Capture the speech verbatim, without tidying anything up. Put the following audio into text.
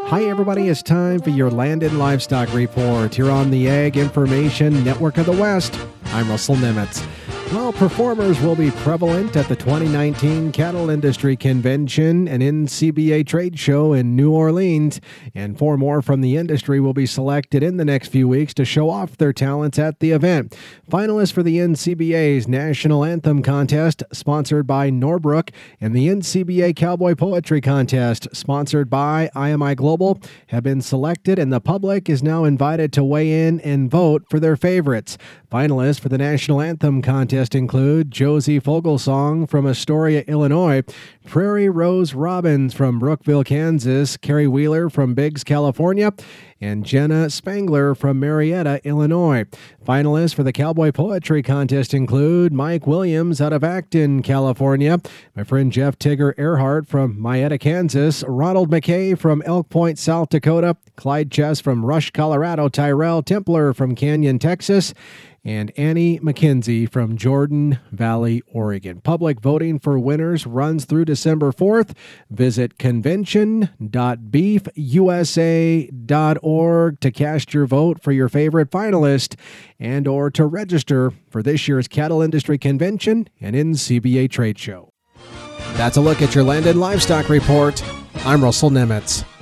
Hi, everybody. It's time for your Land and Livestock Report here on the Ag Information Network of the West. I'm Russell Nemitz. Well, performers will be prevalent at the twenty nineteen Cattle Industry Convention and N C B A trade show in New Orleans, and four more from the industry will be selected in the next few weeks to show off their talents at the event. Finalists for the N C B A's National Anthem Contest, sponsored by Norbrook, and the N C B A Cowboy Poetry Contest, sponsored by I M I Global, have been selected, and the public is now invited to weigh in and vote for their favorites. Finalists for the National Anthem Contest include Josie Fogelsong from Astoria, Illinois, Prairie Rose Robbins from Brookville, Kansas, Carrie Wheeler from Biggs, California, and Jenna Spangler from Marietta, Illinois. Finalists for the Cowboy Poetry Contest include Mike Williams out of Acton, California, my friend Jeff Tigger Earhart from Marietta, Kansas, Ronald McKay from Elk Point, South Dakota, Clyde Chess from Rush, Colorado, Tyrell Templer from Canyon, Texas, and Annie McKenzie from Jordan Valley, Oregon. Public voting for winners runs through December fourth. Visit convention dot beef u s a dot org to cast your vote for your favorite finalist and or to register for this year's Cattle Industry Convention and N C B A Trade Show. That's a look at your Land and Livestock Report. I'm Russell Nemitz.